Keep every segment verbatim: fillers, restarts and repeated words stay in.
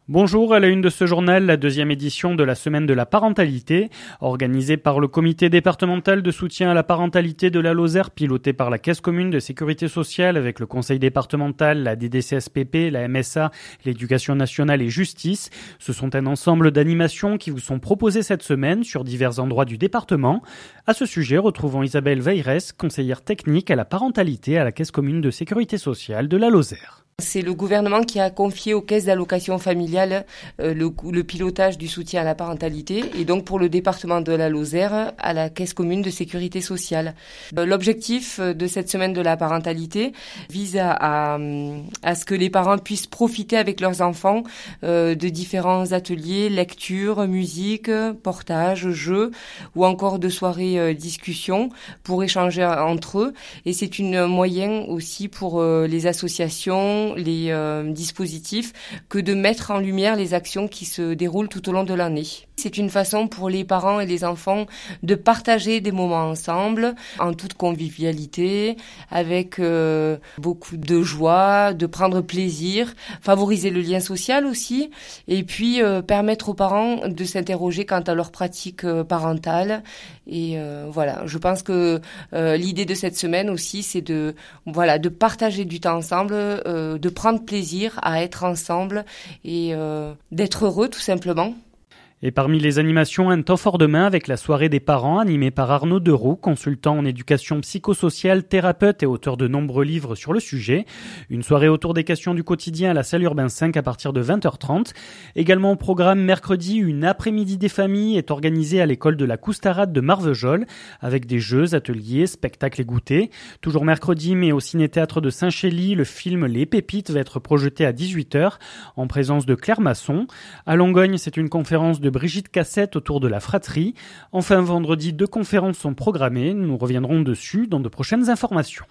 Bonjour, à la une de ce journal, la deuxième édition de la semaine de la parentalité, organisée par le comité départemental de soutien à la parentalité de la Lozère, piloté par la Caisse commune de sécurité sociale avec le conseil départemental, la D D C S P P, la M S A, l'éducation nationale et justice. Ce sont un ensemble d'animations qui vous sont proposées cette semaine sur divers endroits du département. À ce sujet, retrouvons Isabelle Veyrès, conseillère technique à la parentalité à la Caisse commune de sécurité sociale de la Lozère. C'est le gouvernement qui a confié aux caisses d'allocation familiale euh, le, le pilotage du soutien à la parentalité et donc pour le département de la Lozère à la Caisse commune de sécurité sociale. Euh, l'objectif de cette semaine de la parentalité vise à, à, à ce que les parents puissent profiter avec leurs enfants euh, de différents ateliers, lecture, musique, portage, jeux ou encore de soirées euh, discussions pour échanger entre eux. Et c'est une moyen aussi pour euh, les associations, les euh, dispositifs, que de mettre en lumière les actions qui se déroulent tout au long de l'année. C'est une façon pour les parents et les enfants de partager des moments ensemble, en toute convivialité, avec euh, beaucoup de joie, de prendre plaisir, favoriser le lien social aussi, et puis euh, permettre aux parents de s'interroger quant à leur pratique euh, parentale. Et euh, voilà, je pense que euh, l'idée de cette semaine aussi, c'est de voilà de partager du temps ensemble, euh, de prendre plaisir à être ensemble et euh, d'être heureux tout simplement. Et parmi les animations, un temps fort demain avec la soirée des parents animée par Arnaud Deroux, consultant en éducation psychosociale, thérapeute et auteur de nombreux livres sur le sujet. Une soirée autour des questions du quotidien à la salle Urbain cinq à partir de vingt heures trente. Également au programme mercredi, une après-midi des familles est organisée à l'école de la Coustarade de Marvejols avec des jeux, ateliers, spectacles et goûters. Toujours mercredi, mais au Ciné-Théâtre de Saint-Chély, le film Les Pépites va être projeté à dix-huit heures en présence de Claire Masson. À Longogne, c'est une conférence de Brigitte Cassette autour de la fratrie. Enfin, vendredi, deux conférences sont programmées. Nous reviendrons dessus dans de prochaines informations.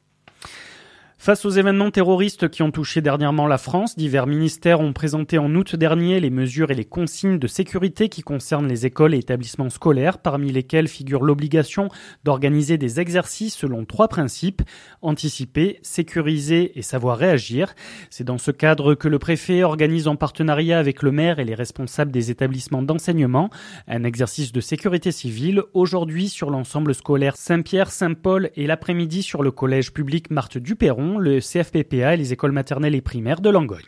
Face aux événements terroristes qui ont touché dernièrement la France, divers ministères ont présenté en août dernier les mesures et les consignes de sécurité qui concernent les écoles et établissements scolaires, parmi lesquels figure l'obligation d'organiser des exercices selon trois principes: anticiper, sécuriser et savoir réagir. C'est dans ce cadre que le préfet organise en partenariat avec le maire et les responsables des établissements d'enseignement un exercice de sécurité civile, aujourd'hui sur l'ensemble scolaire Saint-Pierre-Saint-Paul et l'après-midi sur le collège public Marthe Duperron, le C F P P A et les écoles maternelles et primaires de Langogne.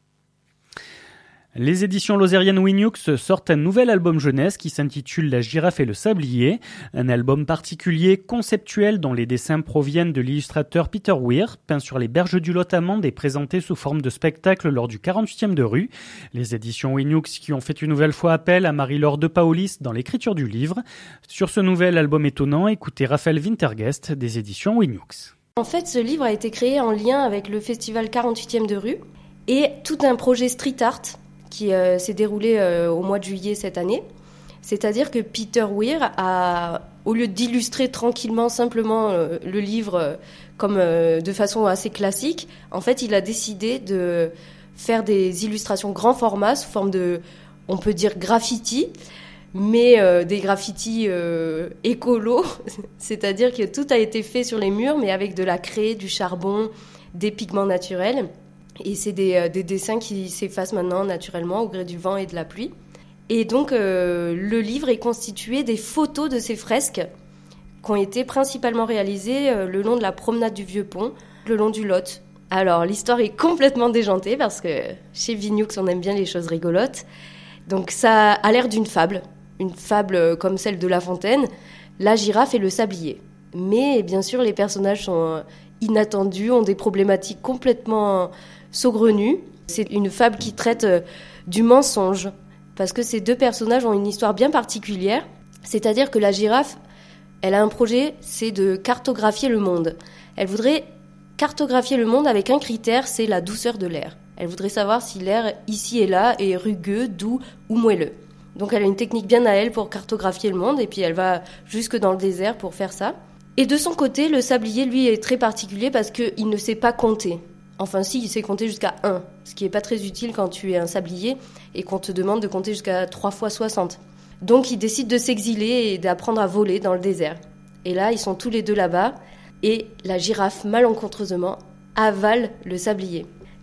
Les éditions lozériennes Winux sortent un nouvel album jeunesse qui s'intitule La girafe et le sablier, un album particulier, conceptuel dont les dessins proviennent de l'illustrateur Peter Weir, peint sur les berges du Lot amande et présenté sous forme de spectacle lors du quarante-huitième de rue. Les éditions Winux qui ont fait une nouvelle fois appel à Marie-Laure de Paolis dans l'écriture du livre. Sur ce nouvel album étonnant, écoutez Raphaël Winterguest des éditions Winux. En fait, ce livre a été créé en lien avec le festival quarante-huitième de rue et tout un projet street art qui euh, s'est déroulé euh, au mois de juillet cette année. C'est-à-dire que Peter Weir a, au lieu d'illustrer tranquillement, simplement euh, le livre euh, comme euh, de façon assez classique, en fait, il a décidé de faire des illustrations grand format sous forme de, on peut dire, graffiti, mais euh, des graffitis euh, écolos, c'est-à-dire que tout a été fait sur les murs, mais avec de la craie, du charbon, des pigments naturels. Et c'est des, euh, des dessins qui s'effacent maintenant naturellement au gré du vent et de la pluie. Et donc, euh, le livre est constitué des photos de ces fresques qui ont été principalement réalisées euh, le long de la promenade du Vieux-Pont, le long du Lot. Alors, l'histoire est complètement déjantée parce que chez Winux, on aime bien les choses rigolotes. Donc, ça a l'air d'une fable. Une fable comme celle de La Fontaine, la girafe et le sablier. Mais bien sûr, les personnages sont inattendus, ont des problématiques complètement saugrenues. C'est une fable qui traite du mensonge, parce que ces deux personnages ont une histoire bien particulière. C'est-à-dire que la girafe, elle a un projet, c'est de cartographier le monde. Elle voudrait cartographier le monde avec un critère, c'est la douceur de l'air. Elle voudrait savoir si l'air ici et là est rugueux, doux ou moelleux. Donc elle a une technique bien à elle pour cartographier le monde et puis elle va jusque dans le désert pour faire ça. Et de son côté, le sablier, lui, est très particulier parce qu'il ne sait pas compter. Enfin si, il sait compter jusqu'à un, ce qui n'est pas très utile quand tu es un sablier et qu'on te demande de compter jusqu'à trois fois soixante. Donc il décide de s'exiler et d'apprendre à voler dans le désert. Et là, ils sont tous les deux là-bas et la girafe, malencontreusement, avale le sablier.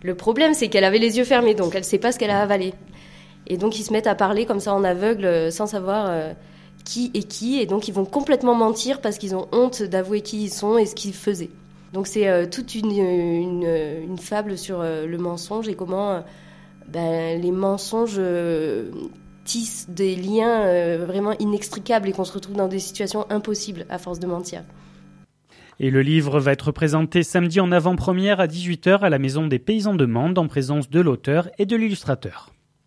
Le problème, c'est qu'elle avait les yeux fermés, donc elle ne sait pas ce qu'elle a avalé. Et donc, ils se mettent à parler comme ça en aveugle, sans savoir euh, qui est qui. Et donc, ils vont complètement mentir parce qu'ils ont honte d'avouer qui ils sont et ce qu'ils faisaient. Donc, c'est euh, toute une, une, une fable sur euh, le mensonge et comment euh, ben, les mensonges euh, tissent des liens euh, vraiment inextricables et qu'on se retrouve dans des situations impossibles à force de mentir. Et le livre va être présenté samedi en avant-première à dix-huit heures à la Maison des Paysans de Mende en présence de l'auteur et de l'illustrateur.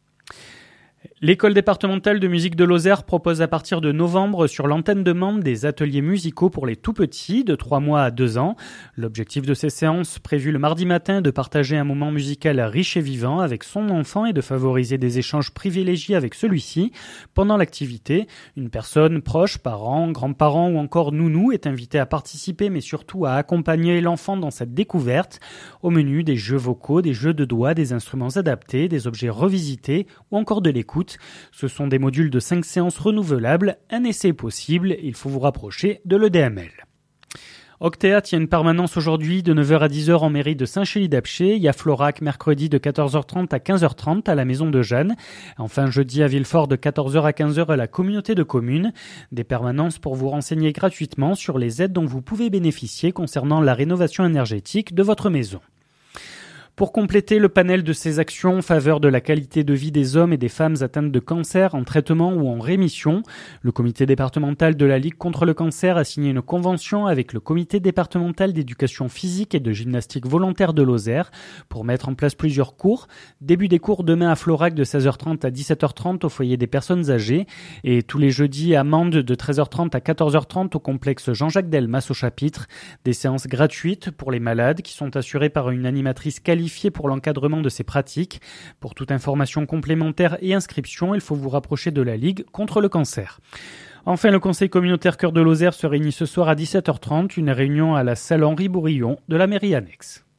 L'école départementale de musique de Lozère propose à partir de novembre sur l'antenne de Mende des ateliers musicaux pour les tout-petits de trois mois à deux ans. L'objectif de ces séances, prévues le mardi matin, est de partager un moment musical riche et vivant avec son enfant et de favoriser des échanges privilégiés avec celui-ci. Pendant l'activité, une personne proche, parent, grands-parents ou encore nounou est invitée à participer mais surtout à accompagner l'enfant dans cette découverte. Au menu, des jeux vocaux, des jeux de doigts, des instruments adaptés, des objets revisités ou encore de l'écoute. Ce sont des modules de cinq séances renouvelables. Un essai est possible, il faut vous rapprocher de l'E D M L. Octea tient une permanence aujourd'hui de neuf heures à dix heures en mairie de Saint-Chély-d'Apcher. Il y a Florac mercredi de quatorze heures trente à quinze heures trente à la maison de Jeanne. Enfin jeudi à Villefort de quatorze heures à quinze heures à la communauté de communes. Des permanences pour vous renseigner gratuitement sur les aides dont vous pouvez bénéficier concernant la rénovation énergétique de votre maison. Pour compléter le panel de ces actions en faveur de la qualité de vie des hommes et des femmes atteintes de cancer en traitement ou en rémission, le comité départemental de la Ligue contre le cancer a signé une convention avec le comité départemental d'éducation physique et de gymnastique volontaire de Lozère pour mettre en place plusieurs cours. Début des cours demain à Florac de seize heures trente à dix-sept heures trente au foyer des personnes âgées et tous les jeudis à Mende de treize heures trente à quatorze heures trente au complexe Jean-Jacques Delmas au chapitre. Des séances gratuites pour les malades qui sont assurées par une animatrice qualifiée pour l'encadrement de ces pratiques. Pour toute information complémentaire et inscription, il faut vous rapprocher de la Ligue contre le cancer. Enfin, le conseil communautaire Cœur de Lozère se réunit ce soir à dix-sept heures trente, une réunion à la salle Henri Bourillon de la mairie annexe.